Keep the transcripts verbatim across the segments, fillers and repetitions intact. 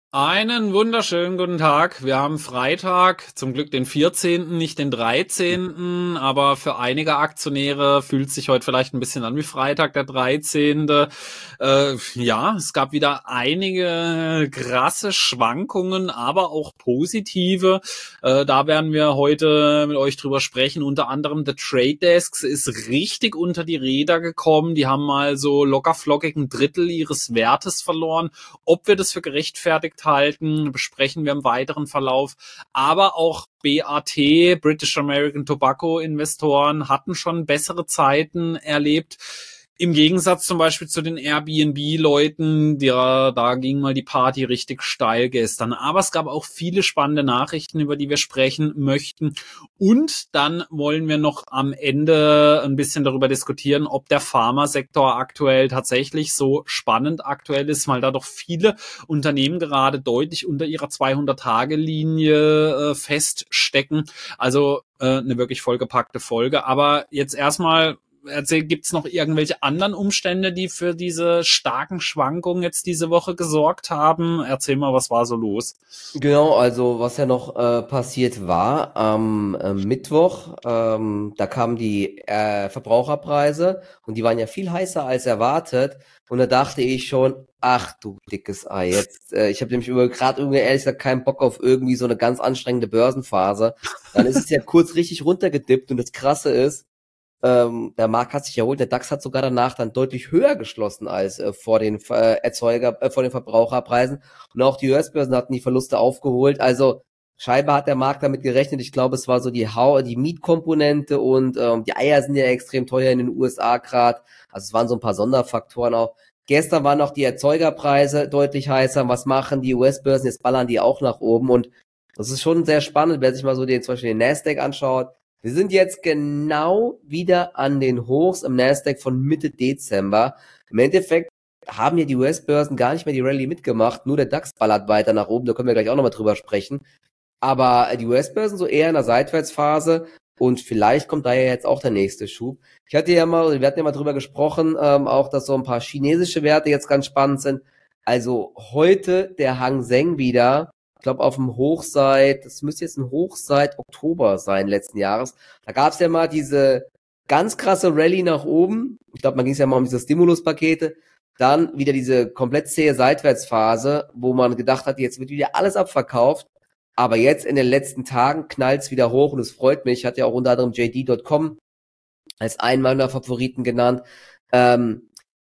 Einen wunderschönen guten Tag. Wir haben Freitag, zum Glück den vierzehnten, nicht den dreizehnten, aber für einige Aktionäre fühlt sich heute vielleicht ein bisschen an wie Freitag, der dreizehnte. Äh, ja, es gab wieder einige krasse Schwankungen, aber auch positive. Äh, da werden wir heute mit euch drüber sprechen. Unter anderem der Trade Desk ist richtig unter die Räder gekommen. Die haben mal so locker flockig ein Drittel ihres Wertes verloren. Ob wir das für gerechtfertigt halten, besprechen wir im weiteren Verlauf. Aber auch B A T, British American Tobacco Investoren, hatten schon bessere Zeiten erlebt. Im Gegensatz zum Beispiel zu den Airbnb-Leuten, da, da ging mal die Party richtig steil gestern. Aber es gab auch viele spannende Nachrichten, über die wir sprechen möchten. Und dann wollen wir noch am Ende ein bisschen darüber diskutieren, ob der Pharmasektor aktuell tatsächlich so spannend aktuell ist, weil da doch viele Unternehmen gerade deutlich unter ihrer zweihundert-Tage-Linie äh, feststecken. Also äh, eine wirklich vollgepackte Folge. Aber jetzt erstmal erzähl, gibt's noch irgendwelche anderen Umstände, die für diese starken Schwankungen jetzt diese Woche gesorgt haben? Erzähl mal, was war so los? Genau, also was ja noch äh, passiert war am äh, Mittwoch, ähm, da kamen die äh, Verbraucherpreise und die waren ja viel heißer als erwartet. Und da dachte ich schon, ach du dickes Ei, jetzt, äh, ich habe nämlich gerade irgendwie ehrlich gesagt keinen Bock auf irgendwie so eine ganz anstrengende Börsenphase. Dann ist es ja kurz richtig runtergedippt und das Krasse ist, ähm, der Markt hat sich erholt, der DAX hat sogar danach dann deutlich höher geschlossen als äh, vor den äh, Erzeuger, äh, vor den Verbraucherpreisen. Und auch die U S-Börsen hatten die Verluste aufgeholt. Also scheinbar hat der Markt damit gerechnet. Ich glaube, es war so die Hau die Mietkomponente und ähm, die Eier sind ja extrem teuer in den U S A gerade. Also es waren so ein paar Sonderfaktoren auch. Gestern waren noch die Erzeugerpreise deutlich heißer. Was machen die U S-Börsen? Jetzt ballern die auch nach oben. Und das ist schon sehr spannend, wer sich mal so den, zum Beispiel den Nasdaq anschaut. Wir sind jetzt genau wieder an den Hochs im Nasdaq von Mitte Dezember. Im Endeffekt haben ja die U S-Börsen gar nicht mehr die Rallye mitgemacht, nur der DAX ballert weiter nach oben, da können wir gleich auch nochmal drüber sprechen. Aber die U S-Börsen so eher in der Seitwärtsphase und vielleicht kommt da ja jetzt auch der nächste Schub. Ich hatte ja mal, wir hatten ja mal drüber gesprochen, ähm, auch, dass so ein paar chinesische Werte jetzt ganz spannend sind. Also heute der Hang Seng wieder, ich glaube auf dem Hoch seit, das müsste jetzt ein Hoch seit Oktober sein letzten Jahres. Da gab es ja mal diese ganz krasse Rallye nach oben. Ich glaube, man ging es ja mal um diese Stimuluspakete. Dann wieder diese komplett zähe Seitwärtsphase, wo man gedacht hat, jetzt wird wieder alles abverkauft. Aber jetzt in den letzten Tagen knallt's wieder hoch und es freut mich. Hat ja auch unter anderem J D Punkt com als einen meiner Favoriten genannt. Ähm,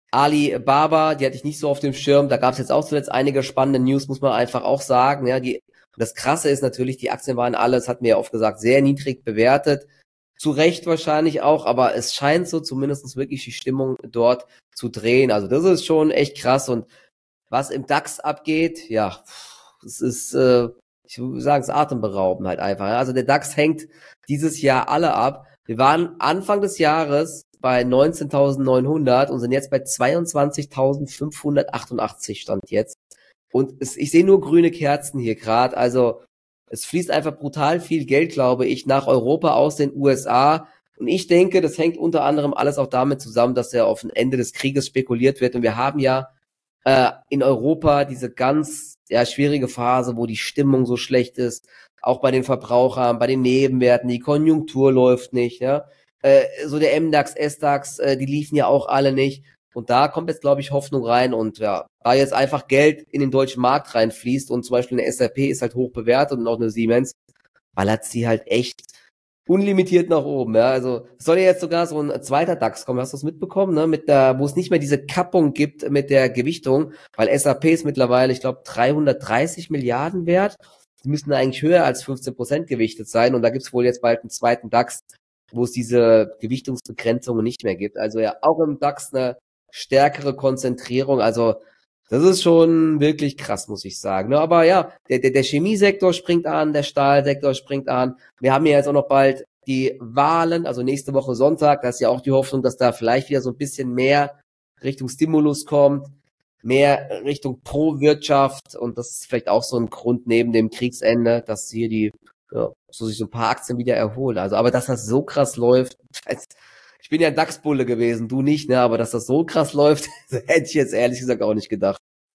Alibaba, die hatte ich nicht so auf dem Schirm. Da gab es jetzt auch zuletzt einige spannende News, muss man einfach auch sagen. Ja, die, das Krasse ist natürlich, die Aktien waren alles, hat mir ja oft gesagt, sehr niedrig bewertet. Zu Recht wahrscheinlich auch, aber es scheint so zumindest wirklich die Stimmung dort zu drehen. Also das ist schon echt krass. Und was im DAX abgeht, ja, es ist, äh, ich würde sagen, es ist atemberaubend halt einfach. Also der DAX hängt dieses Jahr alle ab. Wir waren Anfang des Jahres bei neunzehntausendneunhundert und sind jetzt bei zweiundzwanzigtausendfünfhundertachtundachtzig Stand jetzt. Und es, ich sehe nur grüne Kerzen hier gerade. Also es fließt einfach brutal viel Geld, glaube ich, nach Europa aus den U S A. Und ich denke, das hängt unter anderem alles auch damit zusammen, dass ja auf ein Ende des Krieges spekuliert wird. Und wir haben ja äh, in Europa diese ganz ja, schwierige Phase, wo die Stimmung so schlecht ist. Auch bei den Verbrauchern, bei den Nebenwerten, die Konjunktur läuft nicht, ja. Äh, so der M DAX, S DAX, äh, die liefen ja auch alle nicht. Und da kommt jetzt, glaube ich, Hoffnung rein und ja, da jetzt einfach Geld in den deutschen Markt reinfließt und zum Beispiel eine S A P ist halt hoch bewertet und auch eine Siemens, ballert sie halt echt unlimitiert nach oben, ja. Also es soll ja jetzt sogar so ein zweiter DAX kommen, hast du das mitbekommen, ne? Mit der, wo es nicht mehr diese Kappung gibt mit der Gewichtung, weil S A P ist mittlerweile, ich glaube, dreihundertdreißig Milliarden wert. Die müssen eigentlich höher als fünfzehn Prozent gewichtet sein und da gibt's wohl jetzt bald einen zweiten DAX, wo es diese Gewichtungsbegrenzungen nicht mehr gibt. Also ja, auch im DAX eine stärkere Konzentrierung. Also das ist schon wirklich krass, muss ich sagen. Ne? Aber ja, der, der, der Chemiesektor springt an, der Stahlsektor springt an. Wir haben ja jetzt auch noch bald die Wahlen, also nächste Woche Sonntag. Da ist ja auch die Hoffnung, dass da vielleicht wieder so ein bisschen mehr Richtung Stimulus kommt, mehr Richtung Pro-Wirtschaft. Und das ist vielleicht auch so ein Grund neben dem Kriegsende, dass hier die ja, so sich so ein paar Aktien wieder erholen. Also, aber dass das so krass läuft, ich bin ja DAX-Bulle gewesen, du nicht, ne? Aber dass das so krass läuft, hätte ich jetzt ehrlich gesagt auch nicht gedacht.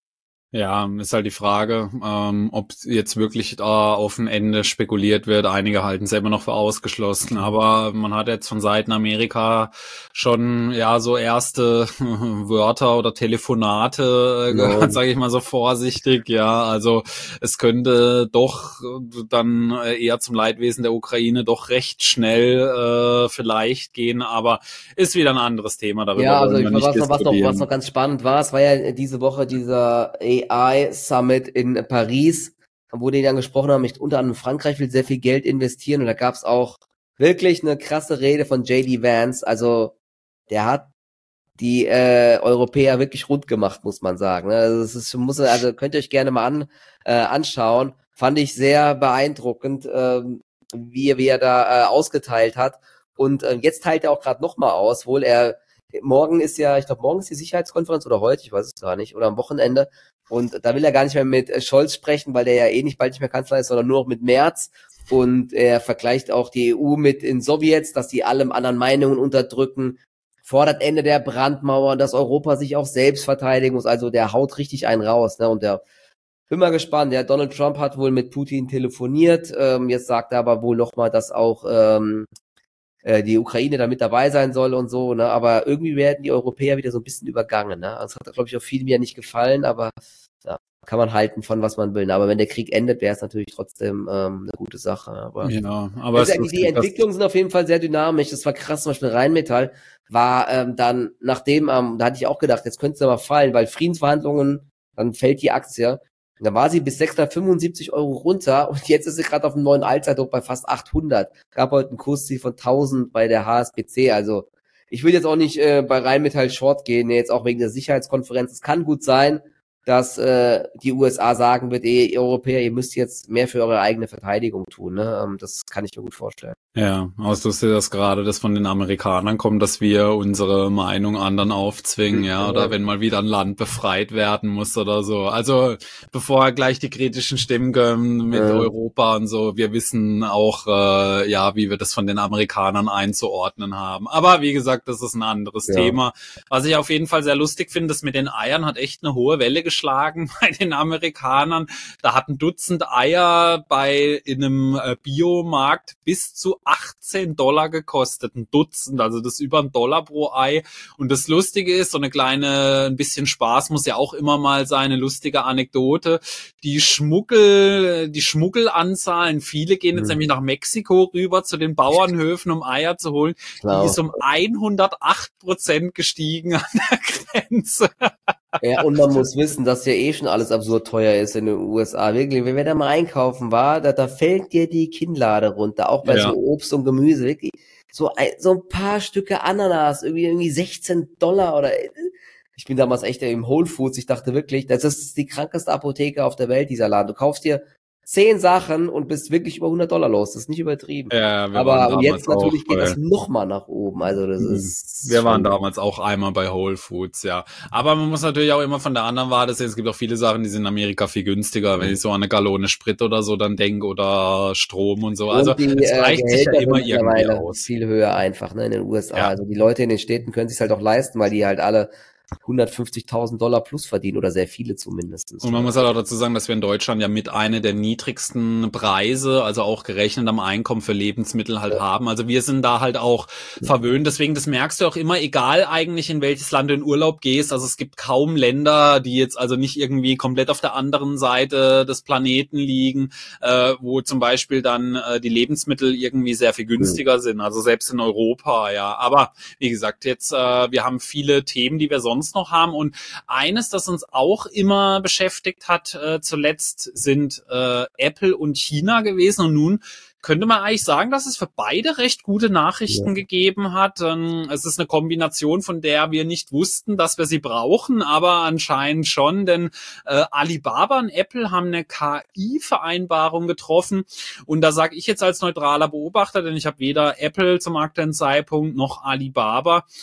Ja, ist halt die Frage, ähm, ob jetzt wirklich da auf ein Ende spekuliert wird. Einige halten es immer noch für ausgeschlossen, aber man hat jetzt von Seiten Amerika schon ja so erste Wörter oder Telefonate gehört, Genau. sage ich mal so vorsichtig. Ja, also es könnte doch dann eher zum Leidwesen der Ukraine doch recht schnell äh, vielleicht gehen, aber ist wieder ein anderes Thema. Darüber Ja, also wollen ich, wir nicht was noch, was noch, was noch diskutieren. ganz spannend war, es war ja diese Woche dieser A I Summit in Paris, wo die dann gesprochen haben, ich, unter anderem Frankreich will sehr viel Geld investieren und da gab's auch wirklich eine krasse Rede von J D Vance. Also der hat die äh, Europäer wirklich rund gemacht, muss man sagen. Ne? Also, es ist, muss, also könnt ihr euch gerne mal an, äh, anschauen. Fand ich sehr beeindruckend, ähm, wie, er- wie er da äh, ausgeteilt hat. Und äh, jetzt teilt er auch gerade nochmal aus, wohl er morgen ist ja, ich glaube, morgen ist die Sicherheitskonferenz oder heute, ich weiß es gar nicht, oder am Wochenende. Und da will er gar nicht mehr mit äh, Scholz sprechen, weil der ja eh nicht bald nicht mehr Kanzler ist, sondern nur noch mit Merz. Und er vergleicht auch die E U mit den Sowjets, dass die allem anderen Meinungen unterdrücken, fordert Ende der Brandmauer, dass Europa sich auch selbst verteidigen muss. Also der haut richtig einen raus, ne? Und der bin mal gespannt. Der Donald Trump hat wohl mit Putin telefoniert. Ähm, jetzt sagt er aber wohl nochmal, dass auch ähm, äh, die Ukraine da mit dabei sein soll und so. Ne? Aber irgendwie werden die Europäer wieder so ein bisschen übergangen. Ne? Das hat, glaube ich, auch vielen ja nicht gefallen. Aber ja, kann man halten von was man will. Ne? Aber wenn der Krieg endet, wäre es natürlich trotzdem ähm, eine gute Sache. Aber Ja, aber es, es ist ist eigentlich- die lustig, dass Entwicklungen sind auf jeden Fall sehr dynamisch. Das war krass, zum Beispiel Rheinmetall war ähm, dann, nachdem, ähm, da hatte ich auch gedacht, jetzt könnte es aber fallen, weil Friedensverhandlungen, dann fällt die Aktie. Und dann war sie bis sechshundertfünfundsiebzig Euro runter und jetzt ist sie gerade auf dem neuen Allzeithoch bei fast achthundert. Gab heute einen Kursziel von tausend bei der H S B C. Also ich will jetzt auch nicht äh, bei Rheinmetall Short gehen, jetzt auch wegen der Sicherheitskonferenz. Es kann gut sein, dass äh, die U S A sagen wird, ey, ihr Europäer, ihr müsst jetzt mehr für eure eigene Verteidigung tun. Ne? Ähm, das kann ich mir gut vorstellen. Ja, aber es ist lustig, dass gerade das von den Amerikanern kommt, dass wir unsere Meinung anderen aufzwingen, ja, oder wenn mal wieder ein Land befreit werden muss oder so. Also bevor gleich die kritischen Stimmen kommen mit Ja. Europa und so, wir wissen auch, äh, ja, wie wir das von den Amerikanern einzuordnen haben. Aber wie gesagt, das ist ein anderes Ja. Thema. Was ich auf jeden Fall sehr lustig finde, das mit den Eiern hat echt eine hohe Welle geschlagen bei den Amerikanern. Da hat ein Dutzend Eier bei in einem äh, Biomarkt bis zu achtzehn Dollar gekostet, ein Dutzend, also das ist über ein Dollar pro Ei. Und das Lustige ist, so eine kleine, ein bisschen Spaß muss ja auch immer mal sein, eine lustige Anekdote. Die Schmuggel, die Schmuggelanzahlen, viele gehen jetzt Hm. nämlich nach Mexiko rüber zu den Bauernhöfen, um Eier zu holen. Klar. Die ist um hundertacht Prozent gestiegen an der Grenze. Ja, und man muss wissen, dass ja eh schon alles absurd teuer ist in den U S A. Wirklich, wenn wer da mal einkaufen war, da, da fällt dir die Kinnlade runter, auch bei Ja. so Obst und Gemüse. Wirklich, so ein, so ein paar Stücke Ananas, irgendwie, irgendwie sechzehn Dollar oder ich bin damals echt im Whole Foods, ich dachte wirklich, das ist die krankeste Apotheke auf der Welt, dieser Laden. Du kaufst dir zehn Sachen und bist wirklich über hundert Dollar los. Das ist nicht übertrieben. Ja, wir Aber waren und damals jetzt natürlich auch geht bei, das noch mal nach oben. Also das Mhm. ist Wir waren schon- damals auch einmal bei Whole Foods, ja. Aber man muss natürlich auch immer von der anderen Warte sehen, es gibt auch viele Sachen, die sind in Amerika viel günstiger, wenn ich so an eine Gallone Sprit oder so dann denke oder Strom und so. Also Und die es äh, gleicht sich ja Gehälter immer sind irgendwie mittlerweile aus. viel höher einfach, ne, in den U S A. Ja. Also die Leute in den Städten können sich halt auch leisten, weil die halt alle hundertfünfzigtausend Dollar plus verdienen oder sehr viele zumindest. Und man muss halt auch dazu sagen, dass wir in Deutschland ja mit einer der niedrigsten Preise, also auch gerechnet am Einkommen für Lebensmittel halt Ja. haben. Also wir sind da halt auch verwöhnt. Deswegen, das merkst du auch immer, egal eigentlich in welches Land du in Urlaub gehst. Also es gibt kaum Länder, die jetzt also nicht irgendwie komplett auf der anderen Seite des Planeten liegen, äh, wo zum Beispiel dann äh, die Lebensmittel irgendwie sehr viel günstiger sind. Also selbst in Europa, ja. Aber wie gesagt, jetzt äh, wir haben viele Themen, die wir sonst noch haben. Und eines, das uns auch immer beschäftigt hat, äh, zuletzt sind äh, Apple und China gewesen. Und nun könnte man eigentlich sagen, dass es für beide recht gute Nachrichten Ja. gegeben hat. Ähm, es ist eine Kombination, von der wir nicht wussten, dass wir sie brauchen, aber anscheinend schon, denn äh, Alibaba und Apple haben eine K I-Vereinbarung getroffen. Und da sage ich jetzt als neutraler Beobachter, denn ich habe weder Apple zum aktuellen Zeitpunkt noch Alibaba,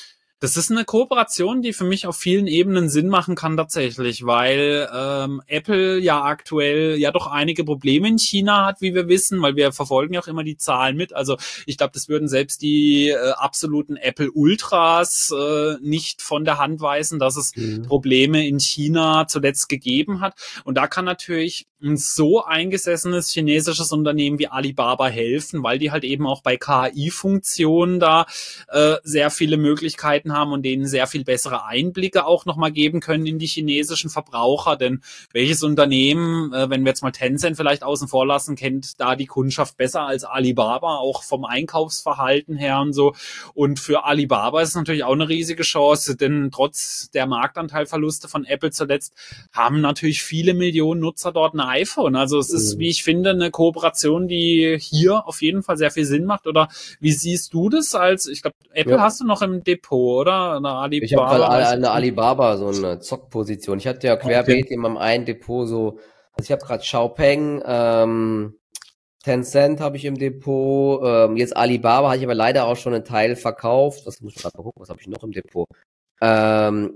Das ist eine Kooperation, die für mich auf vielen Ebenen Sinn machen kann tatsächlich, weil ähm, Apple ja aktuell ja doch einige Probleme in China hat, wie wir wissen, weil wir verfolgen ja auch immer die Zahlen mit. Also ich glaube, das würden selbst die äh, absoluten Apple Ultras äh, nicht von der Hand weisen, dass es mhm. Probleme in China zuletzt gegeben hat. Und da kann natürlich ein so eingesessenes chinesisches Unternehmen wie Alibaba helfen, weil die halt eben auch bei K I-Funktionen da äh, sehr viele Möglichkeiten haben und denen sehr viel bessere Einblicke auch nochmal geben können in die chinesischen Verbraucher. Denn welches Unternehmen, äh, wenn wir jetzt mal Tencent vielleicht außen vor lassen, kennt da die Kundschaft besser als Alibaba, auch vom Einkaufsverhalten her und so. Und für Alibaba ist es natürlich auch eine riesige Chance, denn trotz der Marktanteilverluste von Apple zuletzt haben natürlich viele Millionen Nutzer dort ein iPhone. Also es ist, wie ich finde, eine Kooperation, die hier auf jeden Fall sehr viel Sinn macht. Oder wie siehst du das als, ich glaube, Apple ja. hast du noch im Depot, oder? Eine Alibaba. Ich habe gerade eine Alibaba, so eine Zockposition. Ich hatte ja querbeet okay. in meinem einen Depot so, also ich habe gerade Xiaopeng, ähm, Tencent habe ich im Depot, ähm, jetzt Alibaba habe ich aber leider auch schon einen Teil verkauft. Das muss ich gerade mal gucken, was habe ich noch im Depot? Ähm,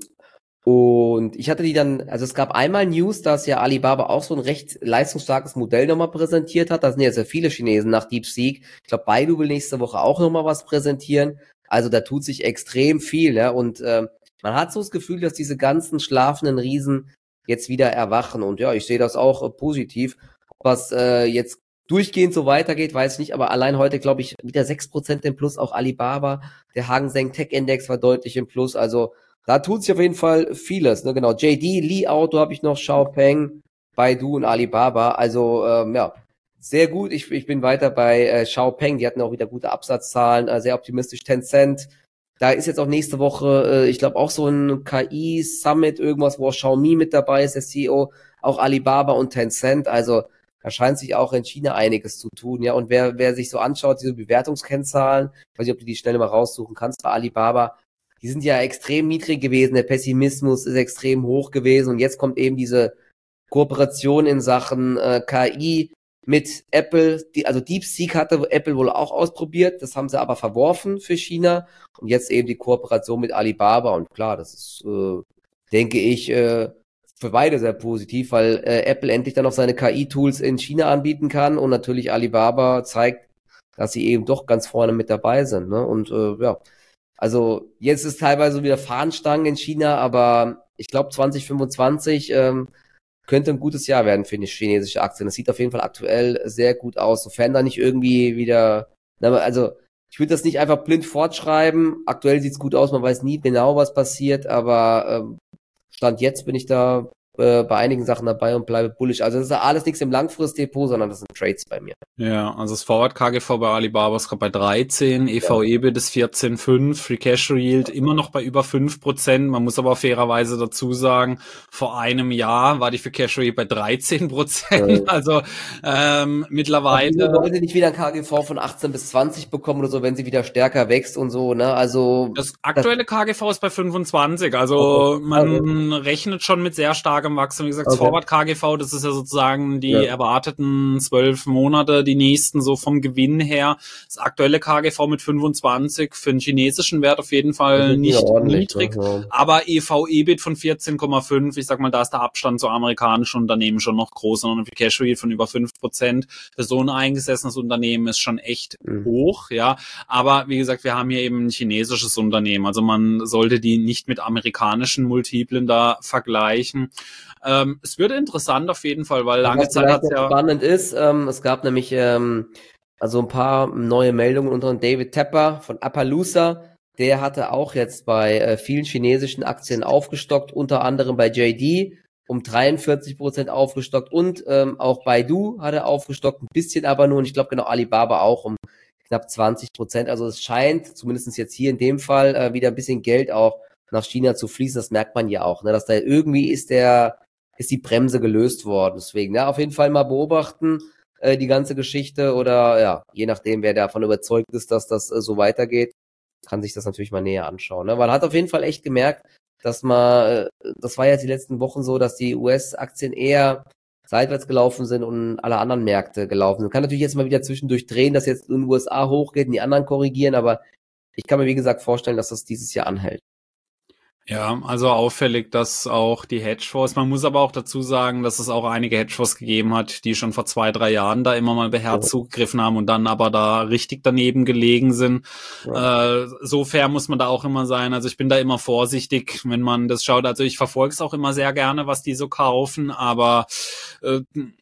Und ich hatte die dann, also es gab einmal News, dass ja Alibaba auch so ein recht leistungsstarkes Modell nochmal präsentiert hat. Da sind ja sehr viele Chinesen nach DeepSeek. Ich glaube, Baidu will nächste Woche auch nochmal was präsentieren. Also da tut sich extrem viel, ja. Und äh, man hat so das Gefühl, dass diese ganzen schlafenden Riesen jetzt wieder erwachen. Und ja, ich sehe das auch äh, positiv. Was äh, jetzt durchgehend so weitergeht, weiß ich nicht. Aber allein heute, glaube ich, wieder sechs Prozent im Plus, auch Alibaba. Der Hang Seng Tech Index war deutlich im Plus. Also da tut sich auf jeden Fall vieles, ne? Genau. J D, Li Auto habe ich noch, Xiaopeng, Baidu und Alibaba. Also ähm, ja, sehr gut. Ich, ich bin weiter bei äh, Xiaopeng. Die hatten auch wieder gute Absatzzahlen, äh, sehr optimistisch. Tencent. Da ist jetzt auch nächste Woche, äh, ich glaube auch so ein K I-Summit, irgendwas, wo auch Xiaomi mit dabei ist, der C E O, auch Alibaba und Tencent. Also da scheint sich auch in China einiges zu tun, ja. Und wer wer sich so anschaut, diese Bewertungskennzahlen, ich weiß nicht, ob du die schnell mal raussuchen kannst bei Alibaba. Die sind ja extrem niedrig gewesen, der Pessimismus ist extrem hoch gewesen und jetzt kommt eben diese Kooperation in Sachen äh, K I mit Apple, die, also DeepSeek hatte Apple wohl auch ausprobiert, das haben sie aber verworfen für China und jetzt eben die Kooperation mit Alibaba und klar, das ist, äh, denke ich, äh, für beide sehr positiv, weil äh, Apple endlich dann auch seine K I-Tools in China anbieten kann und natürlich Alibaba zeigt, dass sie eben doch ganz vorne mit dabei sind, ne? Und äh, ja, also jetzt ist teilweise wieder Fahnenstangen in China, aber ich glaube zwanzig fünfundzwanzig ähm, könnte ein gutes Jahr werden für die chinesische Aktien. Das sieht auf jeden Fall aktuell sehr gut aus, sofern da nicht irgendwie wieder, also ich würde das nicht einfach blind fortschreiben. Aktuell sieht's gut aus, man weiß nie genau, was passiert, aber ähm, Stand jetzt bin ich da äh, bei einigen Sachen dabei und bleibe bullish. Also das ist alles nichts im Langfristdepot, sondern das sind Trades bei mir. Ja, also das Forward K G V bei Alibaba ist gerade bei dreizehn, E V E B I T ist vierzehn Komma fünf, Free Cash Yield immer noch bei über fünf Prozent. Man muss aber fairerweise dazu sagen, vor einem Jahr war die Free Cash Yield bei dreizehn Prozent. Ja. Also ähm, mittlerweile... Aber wollen sie nicht wieder ein K G V von achtzehn bis zwanzig bekommen oder so, wenn sie wieder stärker wächst und so, ne? Also das aktuelle das K G V ist bei fünfundzwanzig. Also okay. man okay. rechnet schon mit sehr starkem Wachstum. Wie gesagt, okay. das Forward K G V, das ist ja sozusagen die ja. erwarteten zwölf Monate, die nächsten so vom Gewinn her. Das aktuelle K G V mit fünfundzwanzig für den chinesischen Wert auf jeden Fall nicht niedrig, ne? Aber E V E B I T von vierzehn Komma fünf, ich sag mal, da ist der Abstand zu amerikanischen Unternehmen schon noch groß, sondern für Cash Yield von über fünf Prozent. Für so ein eingesessenes Unternehmen ist schon echt mhm. hoch, ja. Aber wie gesagt, wir haben hier eben ein chinesisches Unternehmen, also man sollte die nicht mit amerikanischen Multiplen da vergleichen. Ähm, es wird interessant auf jeden Fall, weil lange Was Zeit hat ja spannend ist, ähm, es gab nämlich ähm, also ein paar neue Meldungen unter David Tepper von Appaloosa. Der hatte auch jetzt bei äh, vielen chinesischen Aktien aufgestockt, unter anderem bei J D um dreiundvierzig Prozent aufgestockt und ähm, auch Baidu hat er aufgestockt, ein bisschen aber nur und ich glaube genau Alibaba auch um knapp zwanzig Prozent. Also es scheint, zumindest jetzt hier in dem Fall, äh, wieder ein bisschen Geld auch nach China zu fließen. Das merkt man ja auch, ne, dass da irgendwie ist der ist die Bremse gelöst worden. Deswegen, ja, auf jeden Fall mal beobachten, äh, die ganze Geschichte oder ja, je nachdem, wer davon überzeugt ist, dass das äh, so weitergeht, kann sich das natürlich mal näher anschauen. Ne? Man hat auf jeden Fall echt gemerkt, dass man, äh, das war jetzt die letzten Wochen so, dass die U S-Aktien eher seitwärts gelaufen sind und alle anderen Märkte gelaufen sind. Kann natürlich jetzt mal wieder zwischendurch drehen, dass jetzt in den U S A hochgeht und die anderen korrigieren, aber ich kann mir wie gesagt vorstellen, dass das dieses Jahr anhält. Ja, also auffällig, dass auch die Hedgefonds, man muss aber auch dazu sagen, dass es auch einige Hedgefonds gegeben hat, die schon vor zwei, drei Jahren da immer mal beherzt Ja. zugegriffen haben und dann aber da richtig daneben gelegen sind. Ja. Äh, so fair muss man da auch immer sein. Also ich bin da immer vorsichtig, wenn man das schaut. Also ich verfolge es auch immer sehr gerne, was die so kaufen, aber äh,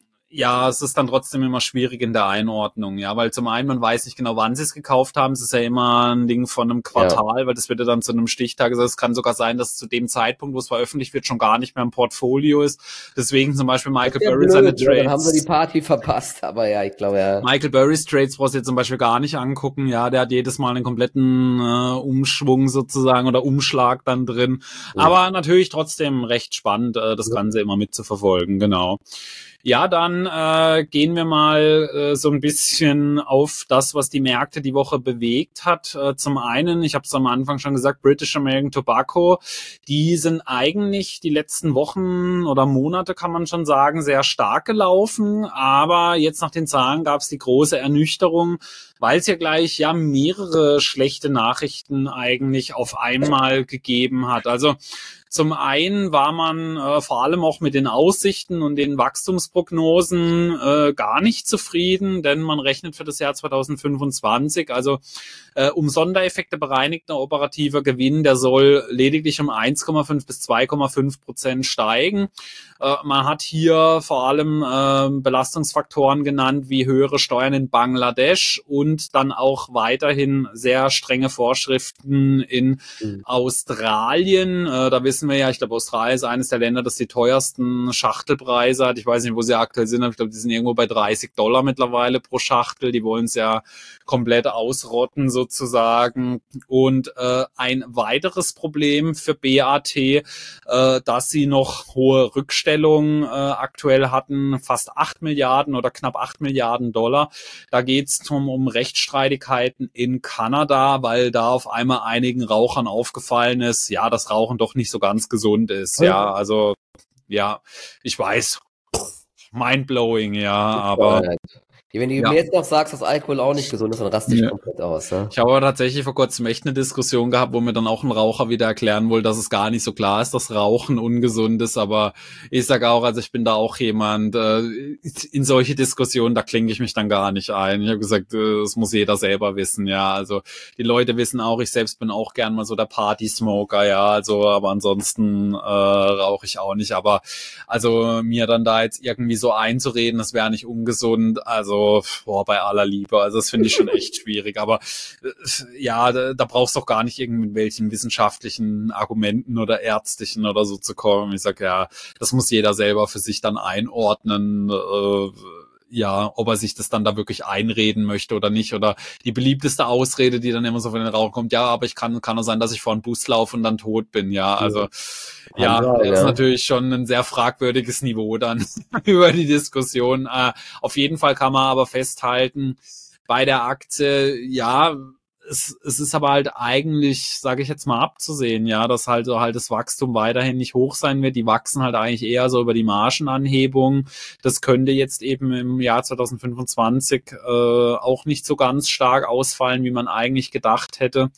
ja, es ist dann trotzdem immer schwierig in der Einordnung, ja, weil zum einen, man weiß nicht genau, wann sie es gekauft haben. Es ist ja immer ein Ding von einem Quartal, ja, weil das wird ja dann zu einem Stichtag. Also es kann sogar sein, dass zu dem Zeitpunkt, wo es veröffentlicht wird, schon gar nicht mehr im Portfolio ist. Deswegen zum Beispiel Michael Burry seine Trades. Ja, dann haben wir die Party verpasst, aber ja, ich glaube, ja. Michael Burrys Trades brauchst du jetzt zum Beispiel gar nicht angucken. Ja, der hat jedes Mal einen kompletten äh, Umschwung sozusagen oder Umschlag dann drin. Ja. Aber natürlich trotzdem recht spannend, äh, das ja. Ganze immer mitzuverfolgen, genau. Ja, dann äh, gehen wir mal äh, so ein bisschen auf das, was die Märkte die Woche bewegt hat. Äh, zum einen, ich habe es am Anfang schon gesagt, British American Tobacco, die sind eigentlich die letzten Wochen oder Monate, kann man schon sagen, sehr stark gelaufen. Aber jetzt nach den Zahlen gab es die große Ernüchterung, weil es ja gleich ja mehrere schlechte Nachrichten eigentlich auf einmal gegeben hat. Also zum einen war man äh, vor allem auch mit den Aussichten und den Wachstumsprognosen äh, gar nicht zufrieden, denn man rechnet für das Jahr zwanzig fünfundzwanzig, also äh, um Sondereffekte bereinigter operativer Gewinn, der soll lediglich um eins Komma fünf bis zwei Komma fünf Prozent steigen. Äh, man hat hier vor allem äh, Belastungsfaktoren genannt wie höhere Steuern in Bangladesch und dann auch weiterhin sehr strenge Vorschriften in mhm. Australien. Äh, da wissen wir ja, ich glaube, Australien ist eines der Länder, das die teuersten Schachtelpreise hat. Ich weiß nicht, wo sie aktuell sind, aber ich glaube, die sind irgendwo bei dreißig Dollar mittlerweile pro Schachtel. Die wollen es ja komplett ausrotten sozusagen. Und äh, ein weiteres Problem für B A T, äh, dass sie noch hohe Rückstellungen äh, aktuell hatten, fast acht Milliarden oder knapp acht Milliarden Dollar. Da geht es um, um Rechtsstreitigkeiten in Kanada, weil da auf einmal einigen Rauchern aufgefallen ist, ja, dass Rauchen doch nicht so ganz gesund ist. Ja, also, ja, ich weiß, mindblowing, ja, aber... Wenn du ja. mir jetzt noch sagst, dass Alkohol auch nicht gesund ist, dann raste ich ja. komplett aus. Ne? Ich habe aber tatsächlich vor kurzem echt eine Diskussion gehabt, wo mir dann auch ein Raucher wieder erklären wollte, dass es gar nicht so klar ist, dass Rauchen ungesund ist. Aber ich sage auch, also ich bin da auch jemand, äh, in solche Diskussionen, da klinge ich mich dann gar nicht ein. Ich habe gesagt, äh, das muss jeder selber wissen, ja. Also die Leute wissen auch, ich selbst bin auch gern mal so der Party-Smoker, ja. Also, aber ansonsten äh, rauche ich auch nicht. Aber also mir dann da jetzt irgendwie so einzureden, das wäre nicht ungesund, also boah, bei aller Liebe, also das finde ich schon echt schwierig, aber äh, ja, da, da brauchst du doch gar nicht irgendwelchen wissenschaftlichen Argumenten oder ärztlichen oder so zu kommen. Ich sag ja, das muss jeder selber für sich dann einordnen, äh, ja, ob er sich das dann da wirklich einreden möchte oder nicht, oder die beliebteste Ausrede, die dann immer so von den Rauch kommt, ja, aber ich kann, kann nur sein, dass ich vor einen Bus laufe und dann tot bin, ja, also, ja, ja das ist ja. natürlich schon ein sehr fragwürdiges Niveau dann über die Diskussion. Äh, auf jeden Fall kann man aber festhalten, bei der Aktie, ja, Es, es ist aber halt eigentlich, sage ich jetzt mal, abzusehen, ja, dass halt so halt das Wachstum weiterhin nicht hoch sein wird. Die wachsen halt eigentlich eher so über die Margenanhebung. Das könnte jetzt eben im Jahr zwanzig fünfundzwanzig äh, auch nicht so ganz stark ausfallen, wie man eigentlich gedacht hätte.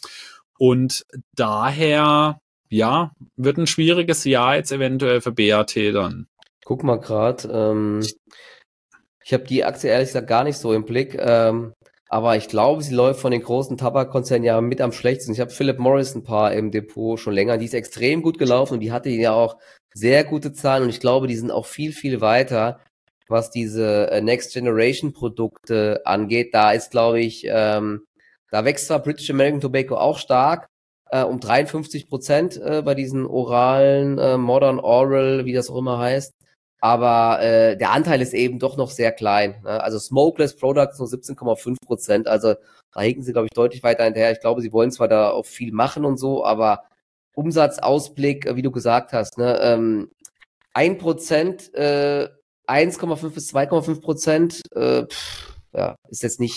Und daher, ja, wird ein schwieriges Jahr jetzt eventuell für B A T dann. Guck mal gerade, ähm, ich habe die Aktie ehrlich gesagt gar nicht so im Blick. Ähm, Aber ich glaube, sie läuft von den großen Tabakkonzernen ja mit am schlechtesten. Ich habe Philip Morris ein paar im Depot schon länger. Die ist extrem gut gelaufen und die hatte ja auch sehr gute Zahlen. Und ich glaube, die sind auch viel, viel weiter, was diese Next Generation Produkte angeht. Da ist, glaube ich, ähm, da wächst zwar British American Tobacco auch stark, äh, um dreiundfünfzig Prozent äh, bei diesen oralen, äh, Modern Oral, wie das auch immer heißt. Aber äh, der Anteil ist eben doch noch sehr klein. Ne? Also Smokeless Products nur siebzehn Komma fünf Prozent. Also da hinken sie, glaube ich, deutlich weiter hinterher. Ich glaube, sie wollen zwar da auch viel machen und so, aber Umsatzausblick, wie du gesagt hast, ne, ähm, ein Prozent, äh, eins Komma fünf bis zwei Komma fünf Prozent, äh, pff, ja, ist jetzt nicht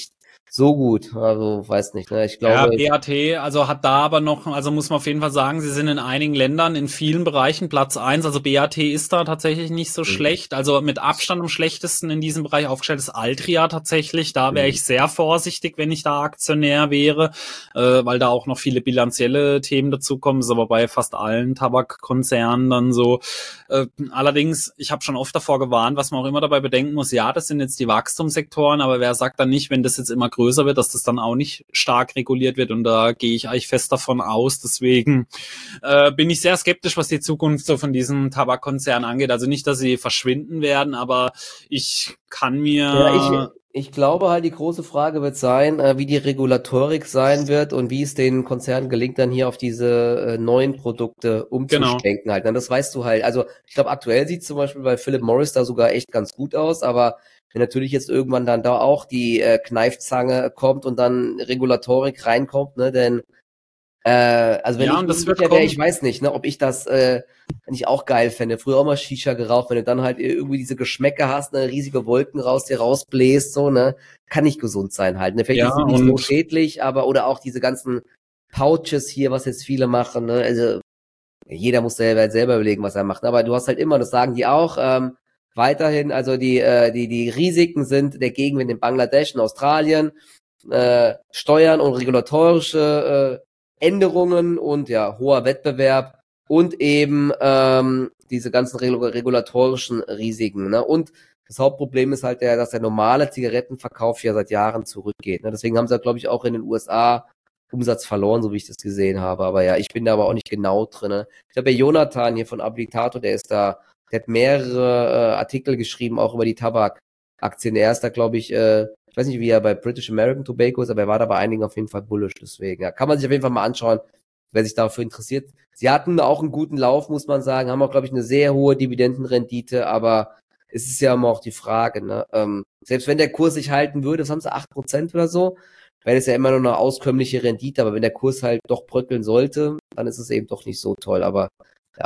so gut. Also weiß nicht, ne? Ich glaube. Ja, B A T, also hat da aber noch, also muss man auf jeden Fall sagen, sie sind in einigen Ländern in vielen Bereichen Platz eins. Also B A T ist da tatsächlich nicht so Mhm. schlecht. Also mit Abstand am schlechtesten in diesem Bereich aufgestellt ist Altria tatsächlich. Da wäre Mhm. ich sehr vorsichtig, wenn ich da Aktionär wäre, äh, weil da auch noch viele bilanzielle Themen dazukommen. Das ist aber bei fast allen Tabakkonzernen dann so. Äh, allerdings, ich habe schon oft davor gewarnt, was man auch immer dabei bedenken muss, ja, das sind jetzt die Wachstumssektoren, aber wer sagt dann nicht, wenn das jetzt immer größer wird, dass das dann auch nicht stark reguliert wird, und da gehe ich eigentlich fest davon aus. Deswegen äh, bin ich sehr skeptisch, was die Zukunft so von diesem Tabakkonzern angeht. Also nicht, dass sie verschwinden werden, aber ich kann mir... Ja, ich, ich glaube halt, die große Frage wird sein, äh, wie die Regulatorik sein wird und wie es den Konzernen gelingt, dann hier auf diese äh, neuen Produkte umzuschwenken Genau. halt. Ne? Das weißt du halt. Also ich glaube, aktuell sieht es zum Beispiel bei Philip Morris da sogar echt ganz gut aus, aber wenn natürlich jetzt irgendwann dann da auch die äh, Kneifzange kommt und dann Regulatorik reinkommt, ne, denn äh, also wenn Ja, ich und das wird unsicher wäre, kommen. ich weiß nicht, ne, ob ich das äh, nicht auch geil fände. Früher auch mal Shisha geraucht, wenn du dann halt irgendwie diese Geschmäcke hast, ne, riesige Wolken raus dir rausbläst, so, ne, kann nicht gesund sein halt. Ne, vielleicht Ja, ist es nicht so und schädlich, aber oder auch diese ganzen Pouches hier, was jetzt viele machen, ne, also jeder muss selber selber überlegen, was er macht. Aber du hast halt immer, das sagen die auch, ähm, weiterhin, also die äh, die die Risiken sind der Gegenwind in Bangladesch, in Australien, äh, Steuern und regulatorische äh, Änderungen und ja, hoher Wettbewerb und eben ähm, diese ganzen regul regulatorischen Risiken. Ne? Und das Hauptproblem ist halt, der, dass der normale Zigarettenverkauf ja seit Jahren zurückgeht. Ne? Deswegen haben sie, glaube ich, auch in den U S A Umsatz verloren, so wie ich das gesehen habe. Aber ja, ich bin da aber auch nicht genau drin. Ich glaube, der Jonathan hier von Abilitator, der ist da, der hat mehrere äh, Artikel geschrieben, auch über die Tabakaktien. Er ist da, glaube ich, äh, ich weiß nicht, wie er bei British American Tobacco ist, aber er war da bei einigen auf jeden Fall bullish. Deswegen, ja, kann man sich auf jeden Fall mal anschauen, wer sich dafür interessiert. Sie hatten auch einen guten Lauf, muss man sagen, haben auch, glaube ich, eine sehr hohe Dividendenrendite, aber es ist ja immer auch die Frage, ne? Ähm, selbst wenn der Kurs sich halten würde, das haben sie acht Prozent oder so, wäre das ja immer noch eine auskömmliche Rendite, aber wenn der Kurs halt doch bröckeln sollte, dann ist es eben doch nicht so toll, aber ja,